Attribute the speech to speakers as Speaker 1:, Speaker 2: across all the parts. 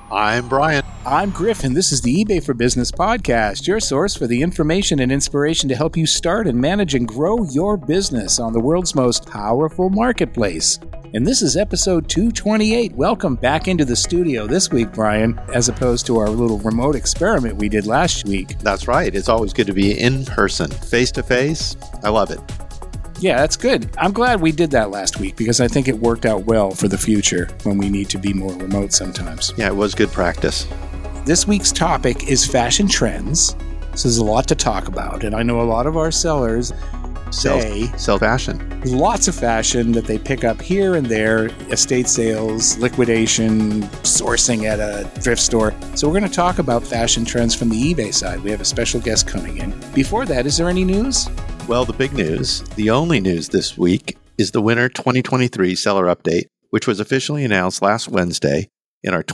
Speaker 1: I'm Brian.
Speaker 2: I'm Griff, and this is the eBay for Business podcast, your source for the information and inspiration to help you start and manage and grow your business on the world's most powerful marketplace. And this is episode 228. Welcome back into the studio this week, Brian, as opposed to our little remote experiment we did last week.
Speaker 1: That's right. It's always good to be in person, face-to-face. I love it.
Speaker 2: Yeah, that's good. I'm glad we did that last week because I think it worked out well for the future when we need to be more remote sometimes.
Speaker 1: Yeah, it was good practice.
Speaker 2: This week's topic is fashion trends. So there's a lot to talk about, and I know a lot of our sellers
Speaker 1: sell fashion.
Speaker 2: Lots of fashion that they pick up here and there, estate sales, liquidation, sourcing at a thrift store. So we're going to talk about fashion trends from the eBay side. We have a special guest coming in. Before that, is there any news?
Speaker 1: Well, the big news, the only news this week, is the Winter 2023 Seller Update, which was officially announced last Wednesday. In our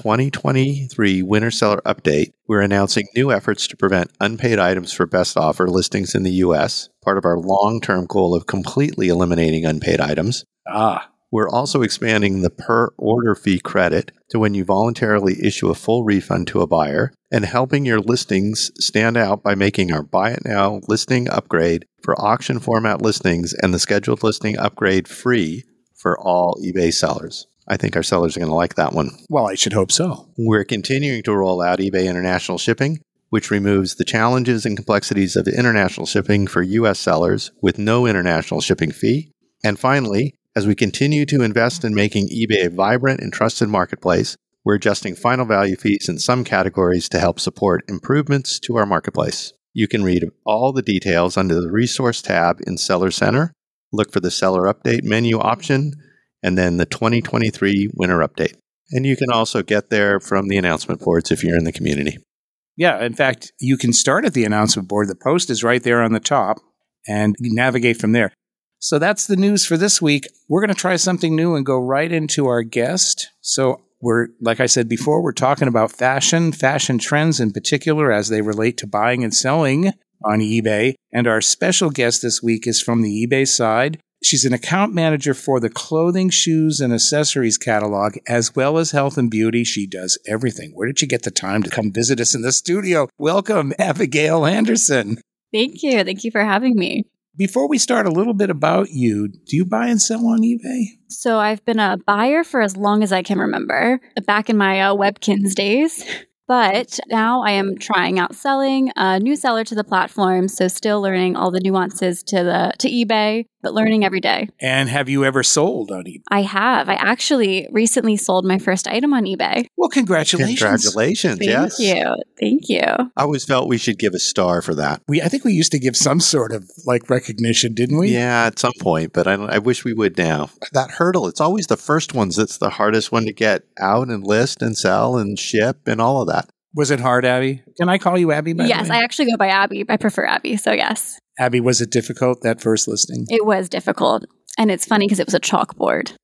Speaker 1: 2023 Winter Seller Update, we're announcing new efforts to prevent unpaid items for best offer listings in the U.S., part of our long-term goal of completely eliminating unpaid items. We're also expanding the per-order fee credit to when you voluntarily issue a full refund to a buyer, and helping your listings stand out by making our Buy It Now listing upgrade for auction format listings and the scheduled listing upgrade free for all eBay sellers. I think our sellers are going to like that one.
Speaker 2: Well, I should hope so.
Speaker 1: We're continuing to roll out eBay International Shipping, which removes the challenges and complexities of international shipping for U.S. sellers with no international shipping fee. And finally, as we continue to invest in making eBay a vibrant and trusted marketplace, we're adjusting final value fees in some categories to help support improvements to our marketplace. You can read all the details under the Resource tab in Seller Center. Look for the Seller Update menu option, and then the 2023 Winter Update. And you can also get there from the announcement boards if you're in the community.
Speaker 2: Yeah, in fact, you can start at the announcement board. The post is right there on the top, and you navigate from there. So that's the news for this week. We're going to try something new and go right into our guest. So like I said before, we're talking about fashion trends in particular as they relate to buying and selling on eBay. And our special guest this week is from the eBay side. She's an account manager for the clothing, shoes, and accessories catalog, as well as health and beauty. She does everything. Where did you get the time to come visit us in the studio? Welcome, Abigail Anderson.
Speaker 3: Thank you. Thank you for having me.
Speaker 2: Before we start, a little bit about you. Do you buy and sell on eBay?
Speaker 3: So I've been a buyer for as long as I can remember, back in my Webkins days. But now I am trying out selling, a new seller to the platform, so still learning all the nuances to eBay, but learning every day.
Speaker 2: And have you ever sold on eBay?
Speaker 3: I have. I actually recently sold my first item on eBay.
Speaker 2: Well, congratulations.
Speaker 1: Congratulations, yes.
Speaker 3: Thank you.
Speaker 1: I always felt we should give a star for that.
Speaker 2: I think we used to give some sort of recognition, didn't we?
Speaker 1: Yeah, at some point, but I wish we would now. That hurdle, it's always the first ones that's the hardest one to get out and list and sell and ship and all of that.
Speaker 2: Was it hard, Abby? Can I call you Abby?
Speaker 3: Yes, I actually go by Abby. I prefer Abby, so yes.
Speaker 2: Abby, was it difficult, that first listing?
Speaker 3: It was difficult. And it's funny because it was a chalkboard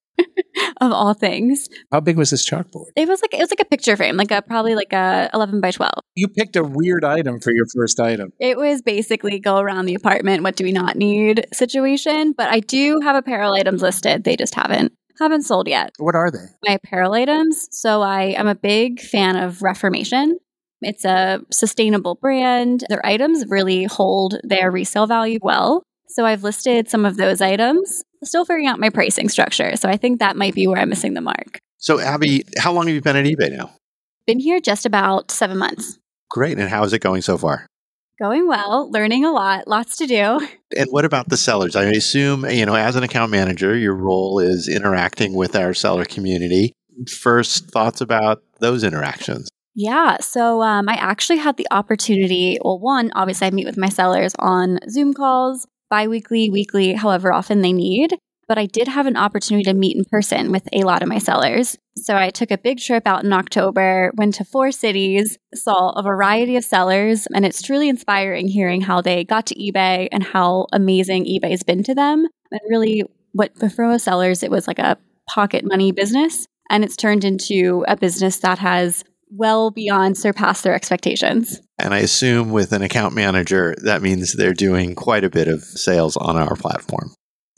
Speaker 3: of all things.
Speaker 2: How big was this chalkboard?
Speaker 3: It was like a picture frame, probably a 11 by 12.
Speaker 2: You picked a weird item for your first item.
Speaker 3: It was basically go around the apartment, what do we not need situation. But I do have apparel items listed. They just haven't sold yet.
Speaker 2: What are they?
Speaker 3: My apparel items. So I am a big fan of Reformation. It's a sustainable brand. Their items really hold their resale value well. So I've listed some of those items. Still figuring out my pricing structure. So I think that might be where I'm missing the mark.
Speaker 1: So Abby, how long have you been at eBay now?
Speaker 3: Been here just about 7 months.
Speaker 1: Great. And how is it going so far?
Speaker 3: Going well, learning a lot, lots to do.
Speaker 1: And what about the sellers? I assume, as an account manager, your role is interacting with our seller community. First thoughts about those interactions?
Speaker 3: Yeah, so I actually had the opportunity, one, obviously I meet with my sellers on Zoom calls, bi-weekly, weekly, however often they need. But I did have an opportunity to meet in person with a lot of my sellers. So I took a big trip out in October, went to 4 cities, saw a variety of sellers, and it's truly inspiring hearing how they got to eBay and how amazing eBay has been to them. And really, for most sellers, it was like a pocket money business, and it's turned into a business that has well beyond surpassed their expectations.
Speaker 1: And I assume with an account manager, that means they're doing quite a bit of sales on our platform.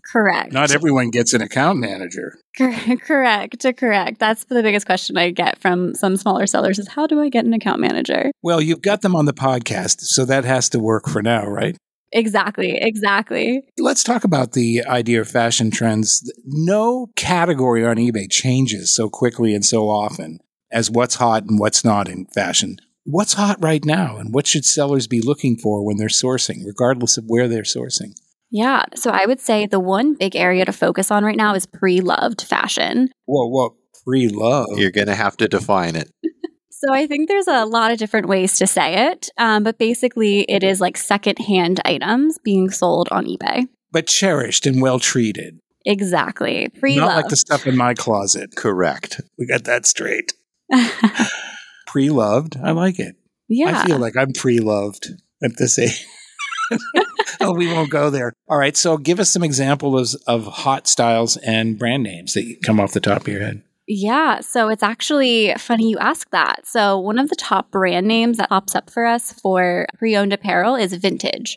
Speaker 3: Correct.
Speaker 2: Not everyone gets an account manager.
Speaker 3: Correct. That's the biggest question I get from some smaller sellers is how do I get an account manager?
Speaker 2: Well, you've got them on the podcast, so that has to work for now, right?
Speaker 3: Exactly.
Speaker 2: Let's talk about the idea of fashion trends. No category on eBay changes so quickly and so often as what's hot and what's not in fashion. What's hot right now, and what should sellers be looking for when they're sourcing, regardless of where they're sourcing?
Speaker 3: Yeah. So I would say the one big area to focus on right now is pre-loved fashion.
Speaker 2: Whoa, pre-loved?
Speaker 1: You're going to have to define it.
Speaker 3: So I think there's a lot of different ways to say it, but basically it is like secondhand items being sold on eBay.
Speaker 2: But cherished and well-treated.
Speaker 3: Exactly. Pre-loved.
Speaker 2: Not like the stuff in my closet.
Speaker 1: Correct.
Speaker 2: We got that straight. Pre-loved. I like it.
Speaker 3: Yeah.
Speaker 2: I feel like I'm pre-loved at this age. Oh, we won't go there. All right. So give us some examples of hot styles and brand names that come off the top of your head.
Speaker 3: Yeah. So it's actually funny you ask that. So one of the top brand names that pops up for us for pre-owned apparel is Vintage.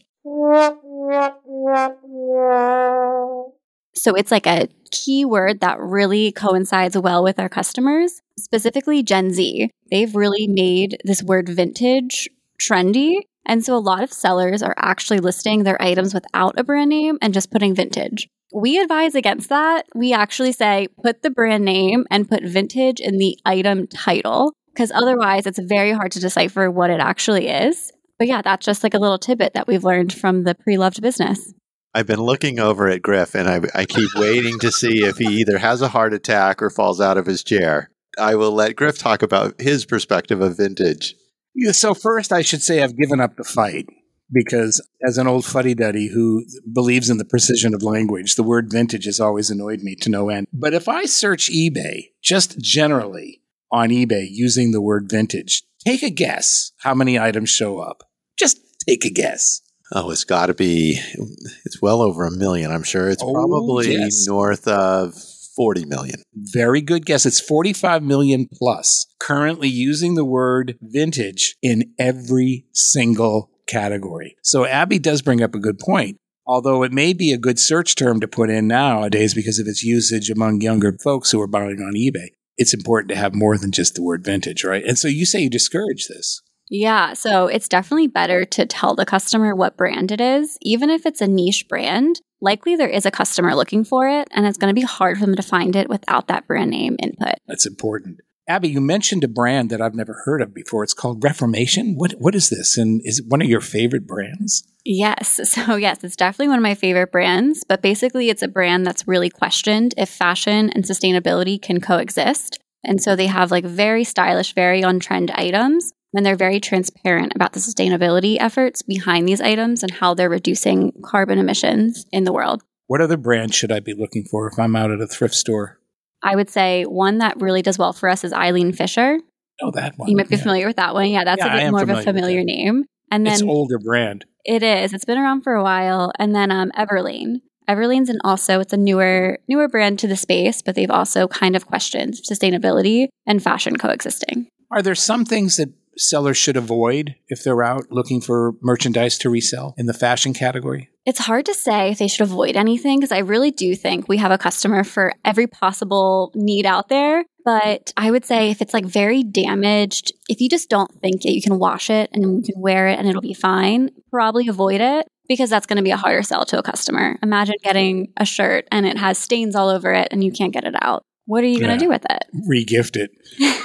Speaker 3: So it's like a keyword that really coincides well with our customers, specifically Gen Z. They've really made this word vintage trendy. And so a lot of sellers are actually listing their items without a brand name and just putting vintage. We advise against that. We actually say put the brand name and put vintage in the item title, because otherwise it's very hard to decipher what it actually is. But yeah, that's just like a little tidbit that we've learned from the pre-loved business.
Speaker 1: I've been looking over at Griff, and I keep waiting to see if he either has a heart attack or falls out of his chair. I will let Griff talk about his perspective of vintage.
Speaker 2: Yeah, so first, I should say I've given up the fight because as an old fuddy-duddy who believes in the precision of language, the word vintage has always annoyed me to no end. But if I search eBay, just generally on eBay using the word vintage, take a guess how many items show up. Just take a guess.
Speaker 1: Oh, it's got to be, it's well over 1 million, I'm sure. It's probably north of 40 million.
Speaker 2: Very good guess. It's 45 million plus currently using the word vintage in every single category. So Abby does bring up a good point. Although it may be a good search term to put in nowadays because of its usage among younger folks who are buying on eBay, it's important to have more than just the word vintage, right? And so you say you discourage this.
Speaker 3: Yeah, so it's definitely better to tell the customer what brand it is. Even if it's a niche brand, likely there is a customer looking for it, and it's going to be hard for them to find it without that brand name input.
Speaker 2: That's important. Abby, you mentioned a brand that I've never heard of before. It's called Reformation. What is this? And is it one of your favorite brands?
Speaker 3: Yes. So yes, it's definitely one of my favorite brands, but basically it's a brand that's really questioned if fashion and sustainability can coexist. And so they have like very stylish, very on-trend items, and they're very transparent about the sustainability efforts behind these items and how they're reducing carbon emissions in the world.
Speaker 2: What other brands should I be looking for if I'm out at a thrift store?
Speaker 3: I would say one that really does well for us is Eileen Fisher.
Speaker 2: Oh, that one.
Speaker 3: You might be familiar with that one. Yeah, that's a bit more of a familiar name. And then
Speaker 2: it's an older brand.
Speaker 3: It is. It's been around for a while. And then Everlane. Everlane's it's a newer brand to the space, but they've also kind of questioned sustainability and fashion coexisting.
Speaker 2: Are there some things that sellers should avoid if they're out looking for merchandise to resell in the fashion category?
Speaker 3: It's hard to say if they should avoid anything because I really do think we have a customer for every possible need out there. But I would say if it's like very damaged, if you just don't think that you can wash it and you can wear it and it'll be fine, probably avoid it because that's going to be a harder sell to a customer. Imagine getting a shirt and it has stains all over it and you can't get it out. What are you going to do with it?
Speaker 2: Regift it.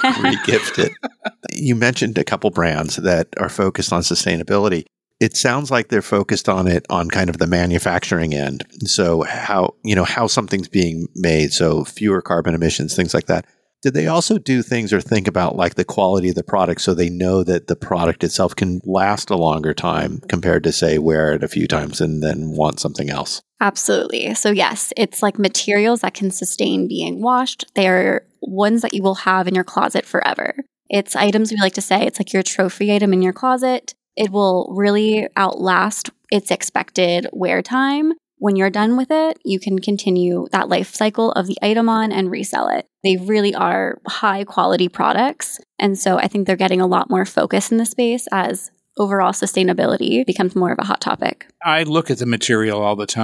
Speaker 1: Regift it. You mentioned a couple brands that are focused on sustainability. It sounds like they're focused on it on kind of the manufacturing end. So how something's being made, so fewer carbon emissions, things like that. Did they also do things or think about like the quality of the product so they know that the product itself can last a longer time compared to, say, wear it a few times and then want something else?
Speaker 3: Absolutely. So yes, it's like materials that can sustain being washed. They're ones that you will have in your closet forever. It's items we like to say, it's like your trophy item in your closet. It will really outlast its expected wear time. When you're done with it, you can continue that life cycle of the item on and resell it. They really are high quality products. And so I think they're getting a lot more focus in the space as overall sustainability becomes more of a hot topic.
Speaker 2: I look at the material all the time.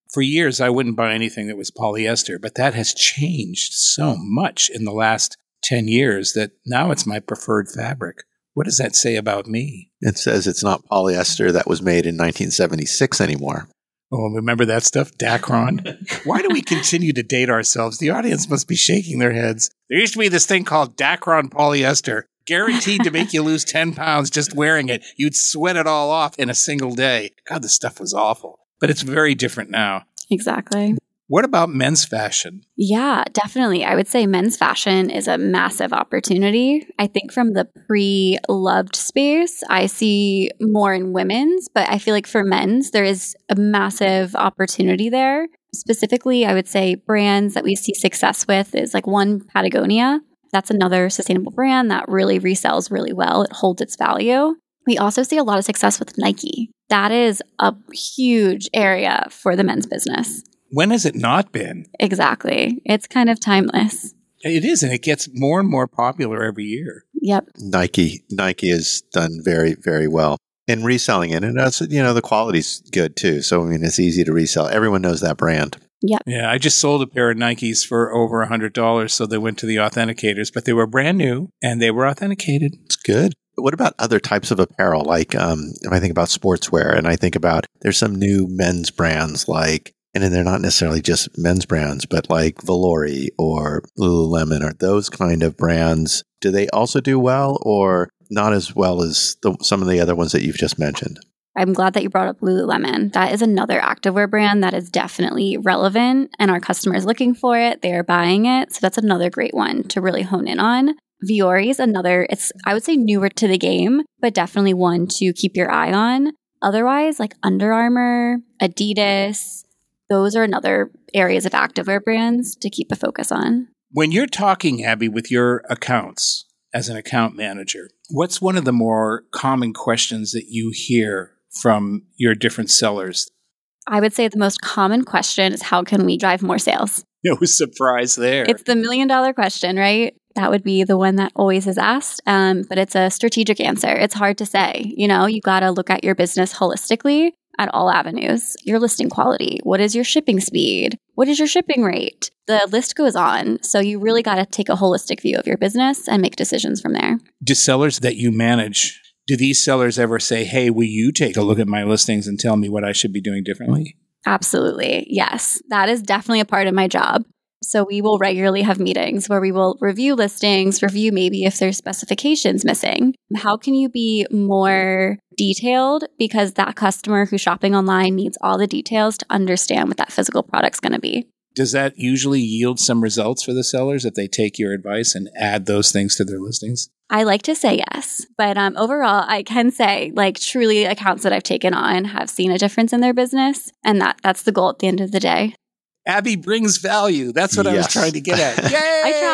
Speaker 2: For years, I wouldn't buy anything that was polyester, but that has changed so much in the last 10 years that now it's my preferred fabric. What does that say about me?
Speaker 1: It says it's not polyester that was made in 1976 anymore.
Speaker 2: Oh, remember that stuff? Dacron? Why do we continue to date ourselves? The audience must be shaking their heads. There used to be this thing called Dacron polyester, guaranteed to make you lose 10 pounds just wearing it. You'd sweat it all off in a single day. God, the stuff was awful. But it's very different now.
Speaker 3: Exactly.
Speaker 2: What about men's fashion?
Speaker 3: Yeah, definitely. I would say men's fashion is a massive opportunity. I think from the pre-loved space, I see more in women's, but I feel like for men's, there is a massive opportunity there. Specifically, I would say brands that we see success with is like one, Patagonia. That's another sustainable brand that really resells really well. It holds its value. We also see a lot of success with Nike. That is a huge area for the men's business.
Speaker 2: When has it not been?
Speaker 3: Exactly. It's kind of timeless.
Speaker 2: It is, and it gets more and more popular every year.
Speaker 3: Yep.
Speaker 1: Nike has done very, very well in reselling it. And that's, the quality's good too. So, I mean, it's easy to resell. Everyone knows that brand.
Speaker 3: Yep.
Speaker 2: Yeah, I just sold a pair of Nikes for over $100, so they went to the authenticators, but they were brand new and they were authenticated.
Speaker 1: It's good. What about other types of apparel? Like, if I think about sportswear and I think about there's some new men's brands like, and then they're not necessarily just men's brands, but like Valori or Lululemon or those kind of brands. Do they also do well or not as well as some of the other ones that you've just mentioned?
Speaker 3: I'm glad that you brought up Lululemon. That is another activewear brand that is definitely relevant and our customers looking for it. They are buying it. So that's another great one to really hone in on. Vuori is another, it's, I would say, newer to the game, but definitely one to keep your eye on. Otherwise, like Under Armour, Adidas, those are another areas of activewear brands to keep a focus on.
Speaker 2: When you're talking, Abby, with your accounts as an account manager, what's one of the more common questions that you hear from your different sellers?
Speaker 3: I would say the most common question is, how can we drive more sales?
Speaker 2: No surprise there.
Speaker 3: It's the $1 million question, right? That would be the one that always is asked, but it's a strategic answer. It's hard to say. You got to look at your business holistically at all avenues. Your listing quality. What is your shipping speed? What is your shipping rate? The list goes on. So you really got to take a holistic view of your business and make decisions from there.
Speaker 2: Do sellers that you manage, do these sellers ever say, hey, will you take a look at my listings and tell me what I should be doing differently?
Speaker 3: Absolutely. Yes. That is definitely a part of my job. So we will regularly have meetings where we will review listings, review maybe if there's specifications missing. How can you be more detailed? Because that customer who's shopping online needs all the details to understand what that physical product's going to be.
Speaker 2: Does that usually yield some results for the sellers if they take your advice and add those things to their listings?
Speaker 3: I like to say yes, but overall, I can say truly accounts that I've taken on have seen a difference in their business. And that's the goal at the end of the day.
Speaker 2: Abby brings value. That's what I was trying to get at. Yay!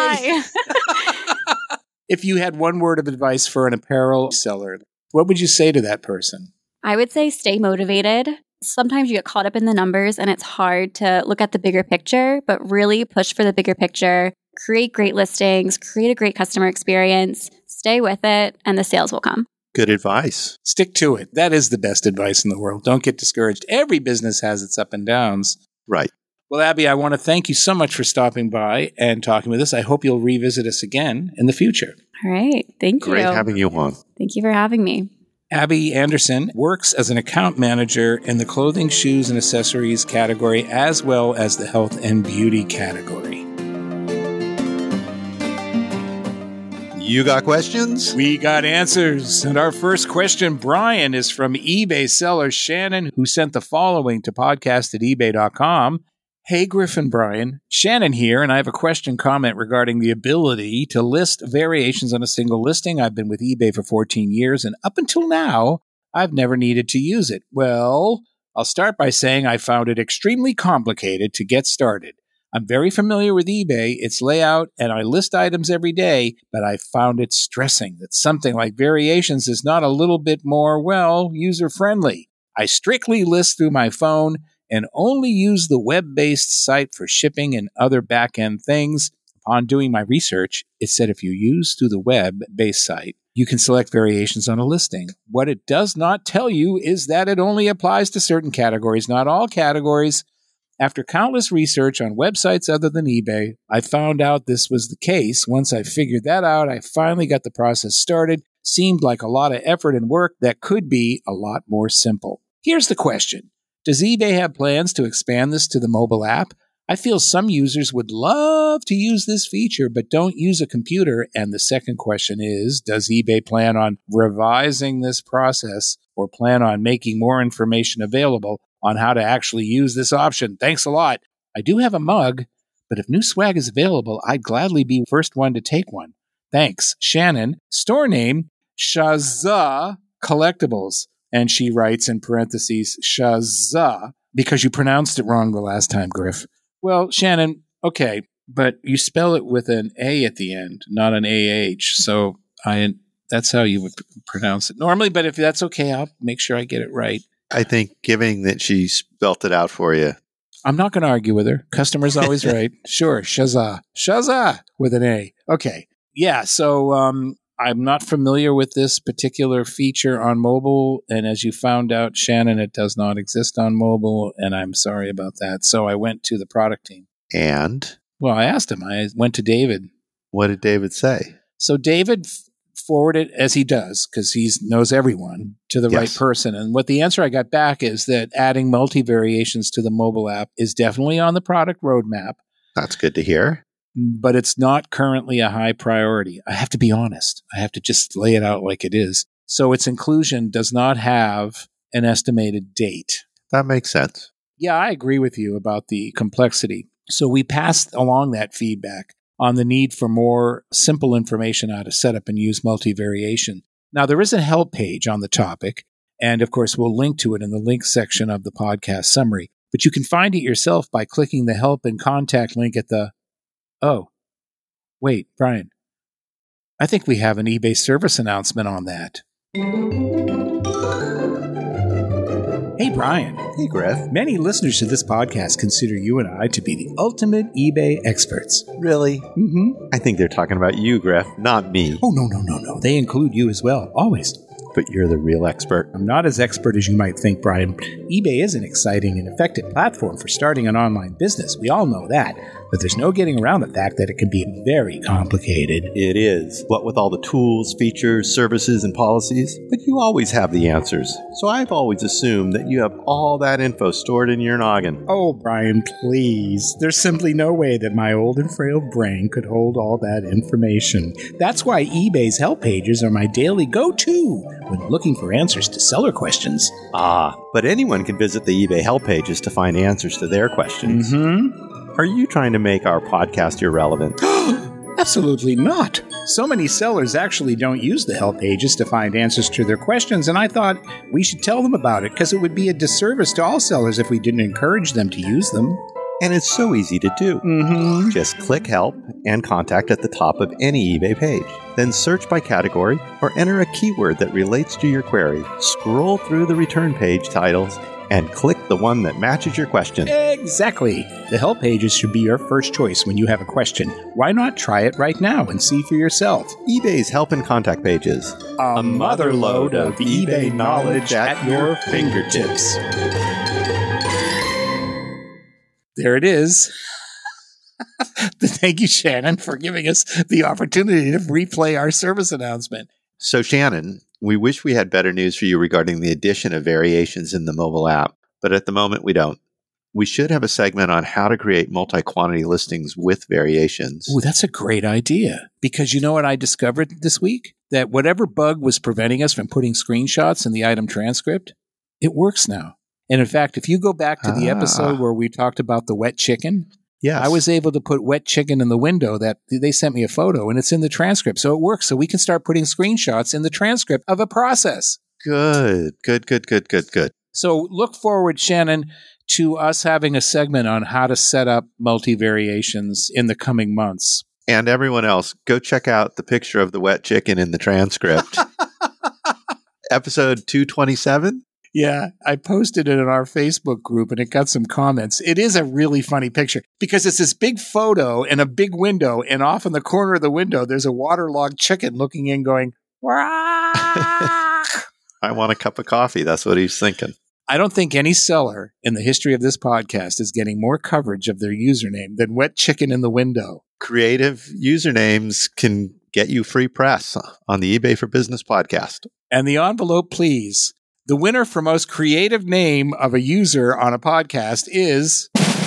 Speaker 3: I
Speaker 2: try. If you had one word of advice for an apparel seller, what would you say to that person?
Speaker 3: I would say stay motivated. Sometimes you get caught up in the numbers and it's hard to look at the bigger picture, but really push for the bigger picture, create great listings, create a great customer experience, stay with it, and the sales will come.
Speaker 1: Good advice.
Speaker 2: Stick to it. That is the best advice in the world. Don't get discouraged. Every business has its up and downs.
Speaker 1: Right.
Speaker 2: Well, Abby, I want to thank you so much for stopping by and talking with us. I hope you'll revisit us again in the future.
Speaker 3: All right. Thank you.
Speaker 1: Great having you on.
Speaker 3: Thank you for having me.
Speaker 2: Abby Anderson works as an account manager in the clothing, shoes, and accessories category, as well as the health and beauty category.
Speaker 1: You got questions?
Speaker 2: We got answers. And our first question, Brian, is from eBay seller Shannon, who sent the following to podcast@ebay.com. Hey, Griffin Brian. Shannon here, and I have a question comment regarding the ability to list variations on a single listing. I've been with eBay for 14 years, and up until now, I've never needed to use it. Well, I'll start by saying I found it extremely complicated to get started. I'm very familiar with eBay, its layout, and I list items every day, but I found it stressing that something like variations is not a little bit more, user-friendly. I strictly list through my phone and only use the web-based site for shipping and other back-end things. Upon doing my research, it said if you use through the web-based site, you can select variations on a listing. What it does not tell you is that it only applies to certain categories, not all categories. After countless research on websites other than eBay, I found out this was the case. Once I figured that out, I finally got the process started. Seemed like a lot of effort and work that could be a lot more simple. Here's the question. Does eBay have plans to expand this to the mobile app? I feel some users would love to use this feature, but don't use a computer. And the second question is, does eBay plan on revising this process or plan on making more information available on how to actually use this option? Thanks a lot. I do have a mug, but if new swag is available, I'd gladly be the first one to take one. Thanks, Shannon. Store name, Shazza Collectibles. And she writes in parentheses, Shazza, because you pronounced it wrong the last time, Griff. Well, Shannon, okay, but you spell it with an A at the end, not an AH. So that's how you would pronounce it normally. But if that's okay, I'll make sure I get it right.
Speaker 1: I think given that she spelt it out for you.
Speaker 2: I'm not going to argue with her. Customer's always right. Sure, Shazza. Shazza with an A. Okay. Yeah, so I'm not familiar with this particular feature on mobile. And as you found out, Shannon, it does not exist on mobile. And I'm sorry about that. So I went to the product team.
Speaker 1: And?
Speaker 2: Well, I asked him. I went to David.
Speaker 1: What did David say?
Speaker 2: So David forwarded, as he does, because he knows everyone, to the right person. And what the answer I got back is that adding multi-variations to the mobile app is definitely on the product roadmap.
Speaker 1: That's good to hear.
Speaker 2: But it's not currently a high priority. I have to be honest. I have to just lay it out like it is. So its inclusion does not have an estimated date.
Speaker 1: That makes sense.
Speaker 2: Yeah, I agree with you about the complexity. So we passed along that feedback on the need for more simple information on how to set up and use multi-variation. Now, there is a help page on the topic, and of course, we'll link to it in the links section of the podcast summary. But you can find it yourself by clicking the help and contact link at the... Oh, wait, Brian. I think we have an eBay service announcement on that. Hey, Brian.
Speaker 1: Hey, Griff.
Speaker 2: Many listeners to this podcast consider you and I to be the ultimate eBay experts.
Speaker 1: Really?
Speaker 2: Mm-hmm.
Speaker 1: I think they're talking about you, Griff, not me.
Speaker 2: Oh, no. They include you as well, always.
Speaker 1: But you're the real expert.
Speaker 2: I'm not as expert as you might think, Brian. eBay is an exciting and effective platform for starting an online business. We all know that. But there's no getting around the fact that it can be very complicated.
Speaker 1: It is. What with all the tools, features, services, and policies. But you always have the answers. So I've always assumed that you have all that info stored in your noggin.
Speaker 2: Oh, Brian, please. There's simply no way that my old and frail brain could hold all that information. That's why eBay's help pages are my daily go-to when looking for answers to seller questions.
Speaker 1: Ah, but anyone can visit the eBay help pages to find answers to their questions.
Speaker 2: Mm-hmm.
Speaker 1: Are you trying to make our podcast irrelevant?
Speaker 2: Absolutely not. So many sellers actually don't use the help pages to find answers to their questions, and I thought we should tell them about it because it would be a disservice to all sellers if we didn't encourage them to use them.
Speaker 1: And it's so easy to do.
Speaker 2: Mm-hmm.
Speaker 1: Just click help and contact at the top of any eBay page. Then search by category or enter a keyword that relates to your query. Scroll through the return page titles and click the one that matches your question.
Speaker 2: Exactly. The help pages should be your first choice when you have a question. Why not try it right now and see for yourself?
Speaker 1: eBay's help and contact pages.
Speaker 2: A mother load of eBay knowledge at your fingertips. There it is. Thank you, Shannon, for giving us the opportunity to replay our service announcement.
Speaker 1: So, Shannon, we wish we had better news for you regarding the addition of variations in the mobile app, but at the moment we don't. We should have a segment on how to create multi-quantity listings with variations.
Speaker 2: Ooh, that's a great idea. Because you know what I discovered this week? That whatever bug was preventing us from putting screenshots in the item transcript, it works now. And in fact, if you go back to the episode where we talked about the wet chicken,
Speaker 1: yes.
Speaker 2: I was able to put wet chicken in the window that they sent me a photo and it's in the transcript. So it works. So we can start putting screenshots in the transcript of a process.
Speaker 1: Good.
Speaker 2: So look forward, Shannon, to us having a segment on how to set up multi-variations in the coming months.
Speaker 1: And everyone else, go check out the picture of the wet chicken in the transcript. Episode 227.
Speaker 2: Yeah, I posted it in our Facebook group and it got some comments. It is a really funny picture because it's this big photo and a big window, and off in the corner of the window, there's a waterlogged chicken looking in going, "Wah!"
Speaker 1: I want a cup of coffee. That's what he's thinking.
Speaker 2: I don't think any seller in the history of this podcast is getting more coverage of their username than Wet Chicken in the Window.
Speaker 1: Creative usernames can get you free press on the eBay for Business podcast.
Speaker 2: And the envelope, please. The winner for most creative name of a user on a podcast is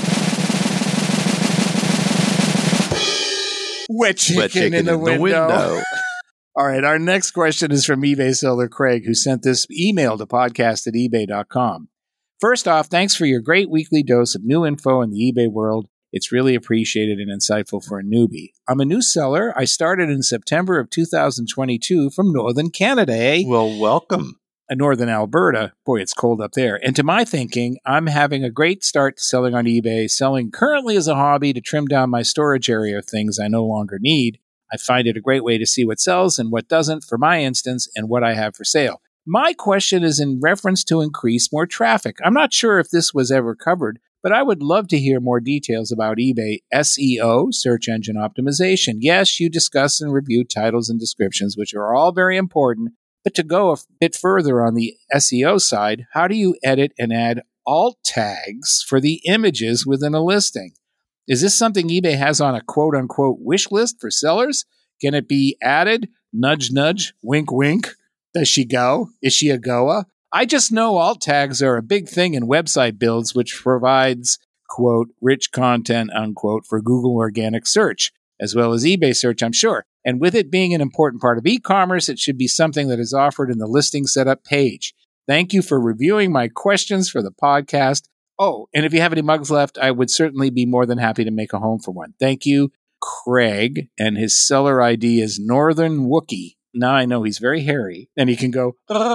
Speaker 2: Wet Chicken in the Window. All right, our next question is from eBay seller Craig, who sent this email to podcast@ebay.com. First off, thanks for your great weekly dose of new info in the eBay world. It's really appreciated and insightful for a newbie. I'm a new seller. I started in September of 2022 from Northern Canada, eh?
Speaker 1: Well, welcome.
Speaker 2: Northern Alberta. Boy, it's cold up there. And to my thinking, I'm having a great start to selling on eBay, selling currently as a hobby to trim down my storage area of things I no longer need. I find it a great way to see what sells and what doesn't for my instance and what I have for sale. My question is in reference to increase more traffic. I'm not sure if this was ever covered, but I would love to hear more details about eBay SEO, search engine optimization. Yes, you discuss and review titles and descriptions, which are all very important, but to go a bit further on the SEO side, how do you edit and add alt tags for the images within a listing? Is this something eBay has on a quote-unquote wish list for sellers? Can it be added? Nudge, nudge, wink, wink. Does she go? Is she a goa? I just know alt tags are a big thing in website builds, which provides, quote, rich content, unquote, for Google organic search, as well as eBay search, I'm sure. And with it being an important part of e-commerce, it should be something that is offered in the listing setup page. Thank you for reviewing my questions for the podcast. Oh, and if you have any mugs left, I would certainly be more than happy to make a home for one. Thank you, Craig. And his seller ID is Northern Wookie. Now I know he's very hairy, and he can go,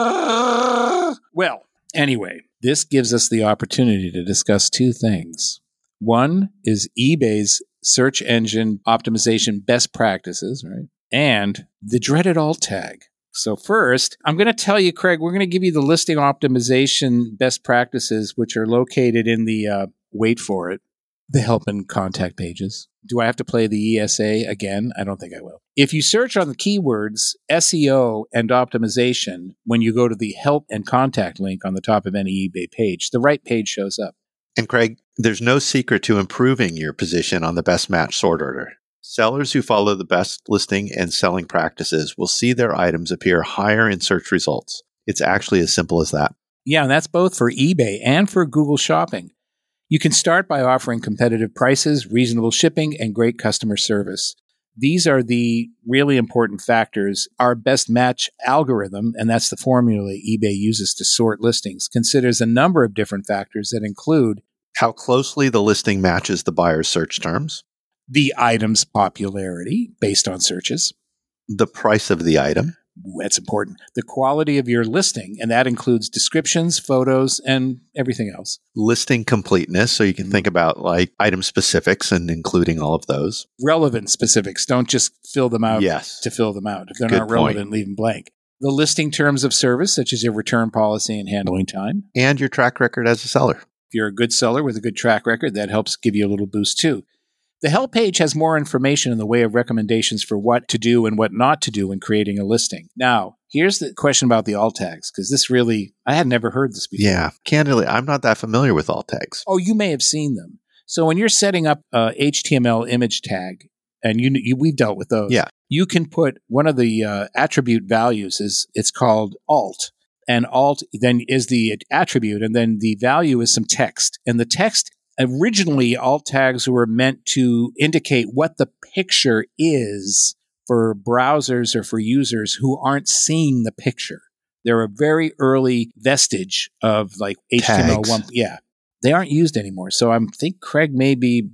Speaker 2: Arr! Well, anyway, this gives us the opportunity to discuss two things. One is eBay's search engine optimization best practices, right? And the dreaded alt tag. So first, I'm going to tell you, Craig, we're going to give you the listing optimization best practices, which are located in the, wait for it, the help and contact pages. Do I have to play the ESA again? I don't think I will. If you search on the keywords SEO and optimization, when you go to the help and contact link on the top of any eBay page, the right page shows up.
Speaker 1: And Craig, there's no secret to improving your position on the best match sort order. Sellers who follow the best listing and selling practices will see their items appear higher in search results. It's actually as simple as that.
Speaker 2: Yeah, and that's both for eBay and for Google Shopping. You can start by offering competitive prices, reasonable shipping, and great customer service. These are the really important factors. Our best match algorithm, and that's the formula eBay uses to sort listings, considers a number of different factors that include
Speaker 1: how closely the listing matches the buyer's search terms,
Speaker 2: the item's popularity based on searches,
Speaker 1: the price of the item.
Speaker 2: That's important. The quality of your listing, and that includes descriptions, photos, and everything else.
Speaker 1: Listing completeness, so you can think about like item specifics and including all of those.
Speaker 2: Relevant specifics. Don't just fill them out
Speaker 1: to
Speaker 2: fill them out. If they're
Speaker 1: Good
Speaker 2: not relevant,
Speaker 1: point.
Speaker 2: leave them blank. The listing terms of service, such as your return policy and handling time.
Speaker 1: And your track record as a seller.
Speaker 2: If you're a good seller with a good track record, that helps give you a little boost too. The help page has more information in the way of recommendations for what to do and what not to do when creating a listing. Now, here's the question about the alt tags, because this really, I had never heard this before.
Speaker 1: Yeah, candidly, I'm not that familiar with alt tags.
Speaker 2: Oh, you may have seen them. So when you're setting up a HTML image tag, and we've dealt with those,
Speaker 1: yeah,
Speaker 2: you can put one of the attribute values it's called alt. And alt then is the attribute, and then the value is some text. And the text, originally, alt tags were meant to indicate what the picture is for browsers or for users who aren't seeing the picture. They're a very early vestige of like HTML1. Yeah, they aren't used anymore. So I think Craig may be...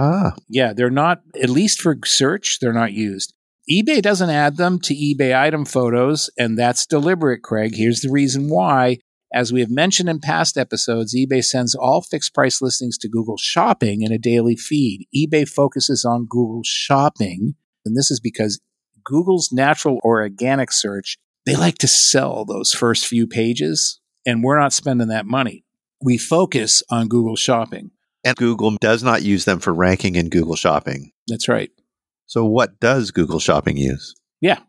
Speaker 2: Yeah, they're not, at least for search, they're not used. eBay doesn't add them to eBay item photos, and that's deliberate, Craig. Here's the reason why. As we have mentioned in past episodes, eBay sends all fixed price listings to Google Shopping in a daily feed. eBay focuses on Google Shopping, and this is because Google's natural or organic search, they like to sell those first few pages, and we're not spending that money. We focus on Google Shopping.
Speaker 1: And Google does not use them for ranking in Google Shopping.
Speaker 2: That's right.
Speaker 1: So what does Google Shopping use?
Speaker 2: Yeah, what?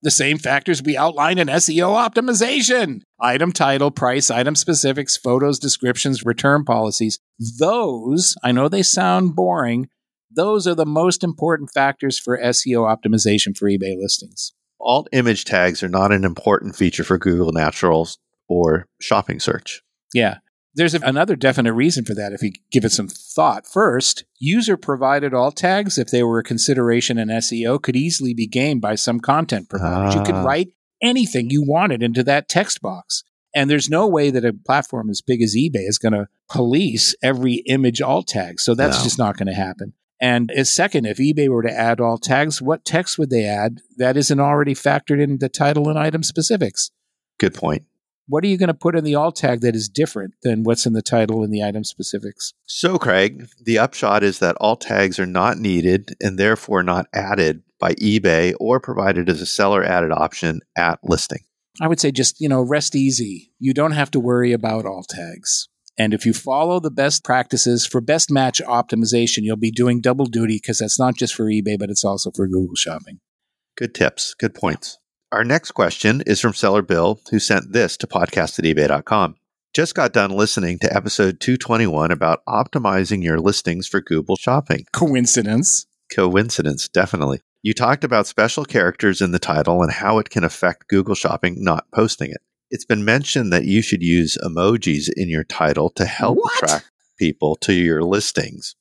Speaker 2: The same factors we outlined in SEO optimization. Item title, price, item specifics, photos, descriptions, return policies. Those, I know they sound boring, those are the most important factors for SEO optimization for eBay listings.
Speaker 1: Alt image tags are not an important feature for Google Naturals or shopping search.
Speaker 2: Yeah. There's another definite reason for that if you give it some thought. First, user-provided alt tags, if they were a consideration in SEO, could easily be gained by some content providers. You could write anything you wanted into that text box. And there's no way that a platform as big as eBay is going to police every image alt tag. So that's just not going to happen. And second, if eBay were to add alt tags, what text would they add that isn't already factored in the title and item specifics?
Speaker 1: Good point.
Speaker 2: What are you going to put in the alt tag that is different than what's in the title and the item specifics?
Speaker 1: So, Craig, the upshot is that alt tags are not needed and therefore not added by eBay or provided as a seller-added option at listing.
Speaker 2: I would say just, rest easy. You don't have to worry about alt tags. And if you follow the best practices for best match optimization, you'll be doing double duty because that's not just for eBay, but it's also for Google Shopping.
Speaker 1: Good tips. Good points. Our next question is from seller Bill, who sent this to podcast@ebay.com. Just got done listening to episode 221 about optimizing your listings for Google Shopping.
Speaker 2: Coincidence?
Speaker 1: Coincidence, definitely. You talked about special characters in the title and how it can affect Google Shopping not posting it. It's been mentioned that you should use emojis in your title to help attract people to your listings.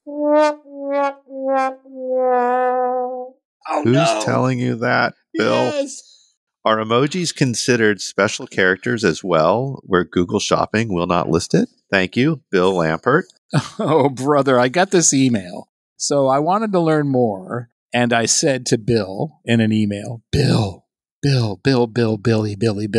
Speaker 1: Who's telling you that, Bill?
Speaker 2: Yes.
Speaker 1: Are emojis considered special characters as well, where Google Shopping will not list it? Thank you, Bill Lampert.
Speaker 2: Oh, brother, I got this email. So I wanted to learn more, and I said to Bill in an email, Bill, Billy,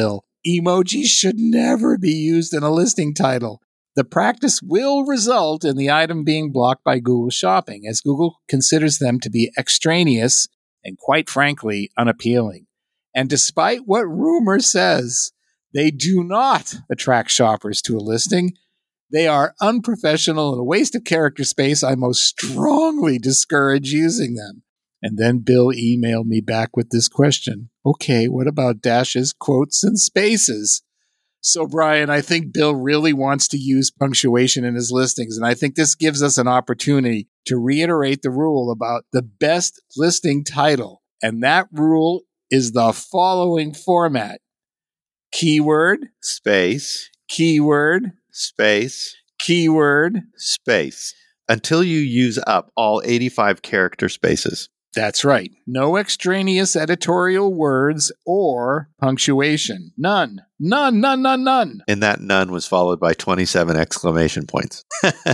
Speaker 2: emojis should never be used in a listing title. The practice will result in the item being blocked by Google Shopping, as Google considers them to be extraneous and, quite frankly, unappealing. And despite what rumor says, they do not attract shoppers to a listing. They are unprofessional and a waste of character space. I most strongly discourage using them. And then Bill emailed me back with this question. Okay, what about dashes, quotes, and spaces? So, Brian, I think Bill really wants to use punctuation in his listings. And I think this gives us an opportunity to reiterate the rule about the best listing title. And that rule is the following format: keyword,
Speaker 1: space,
Speaker 2: keyword,
Speaker 1: space,
Speaker 2: keyword,
Speaker 1: space, until you use up all 85 character spaces.
Speaker 2: That's right. No extraneous editorial words or punctuation. None. And
Speaker 1: that none was followed by 27 exclamation points.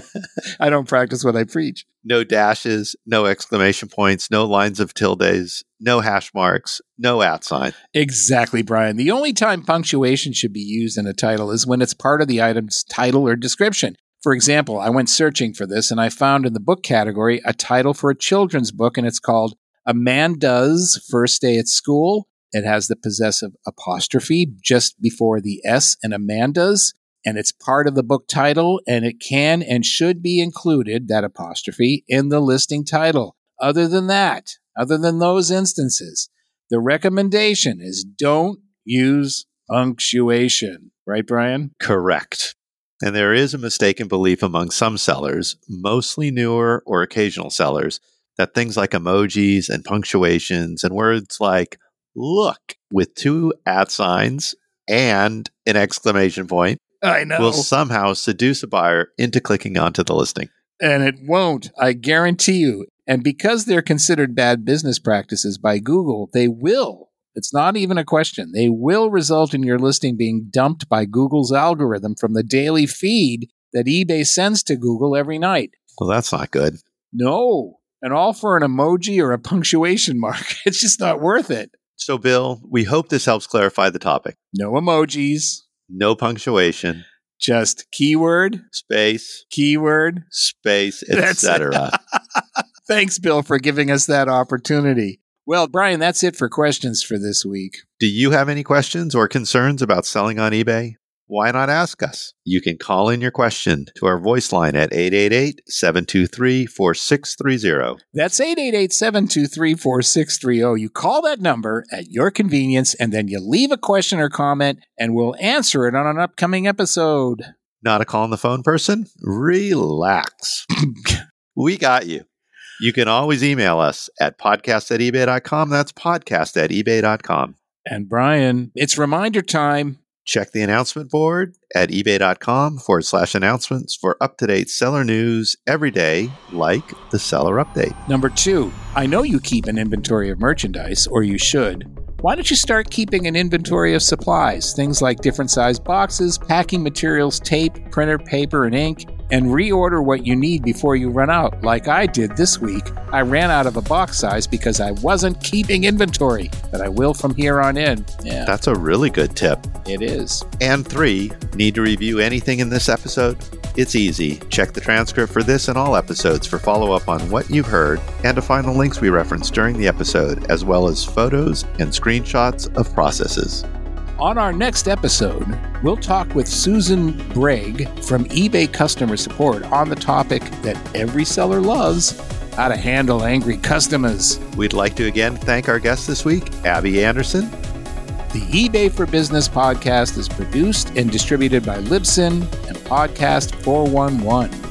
Speaker 2: I don't practice what I preach.
Speaker 1: No dashes, no exclamation points, no lines of tildes, no hash marks, no @ sign.
Speaker 2: Exactly, Brian. The only time punctuation should be used in a title is when it's part of the item's title or description. For example, I went searching for this and I found in the book category a title for a children's book, and it's called Amanda's First Day at School. It has the possessive apostrophe just before the S in Amanda's, and it's part of the book title, and it can and should be included, that apostrophe, in the listing title. Other than those instances, the recommendation is don't use punctuation. Right, Brian?
Speaker 1: Correct. And there is a mistaken belief among some sellers, mostly newer or occasional sellers, that things like emojis and punctuations and words like look with 2 @ signs and an exclamation point
Speaker 2: I know
Speaker 1: will somehow seduce a buyer into clicking onto the listing.
Speaker 2: And it won't, I guarantee you. And because they're considered bad business practices by Google, they will. It's not even a question. They will result in your listing being dumped by Google's algorithm from the daily feed that eBay sends to Google every night.
Speaker 1: Well, that's not good.
Speaker 2: No. And all for an emoji or a punctuation mark. It's just not worth it.
Speaker 1: So, Bill, we hope this helps clarify the topic.
Speaker 2: No emojis.
Speaker 1: No punctuation.
Speaker 2: Just keyword,
Speaker 1: space,
Speaker 2: keyword,
Speaker 1: space, etc.
Speaker 2: Thanks, Bill, for giving us that opportunity. Well, Brian, that's it for questions for this week.
Speaker 1: Do you have any questions or concerns about selling on eBay? Why not ask us? You can call in your question to our voice line at 888-723-4630.
Speaker 2: That's 888-723-4630. You call that number at your convenience, and then you leave a question or comment, and we'll answer it on an upcoming episode.
Speaker 1: Not a call on the phone person? Relax. We got you. You can always email us at podcast@ebay.com. That's podcast@ebay.com.
Speaker 2: And Brian, it's reminder time.
Speaker 1: Check the announcement board at ebay.com/announcements for up-to-date seller news every day, like the seller update.
Speaker 2: Number 2, I know you keep an inventory of merchandise, or you should. Why don't you start keeping an inventory of supplies, things like different size boxes, packing materials, tape, printer, paper, and ink, and reorder what you need before you run out, like I did this week. I ran out of a box size because I wasn't keeping inventory, but I will from here on in. Yeah,
Speaker 1: That's a really good tip.
Speaker 2: it is.
Speaker 1: And 3, need to review anything in this episode? It's easy. Check the transcript for this and all episodes for follow-up on what you've heard and to find the links we referenced during the episode, as well as photos and screenshots of processes.
Speaker 2: On our next episode, we'll talk with Susan Bragg from eBay Customer Support on the topic that every seller loves, how to handle angry customers.
Speaker 1: We'd like to again thank our guest this week, Abby Anderson.
Speaker 2: The eBay for Business podcast is produced and distributed by Libsyn and Podcast 411.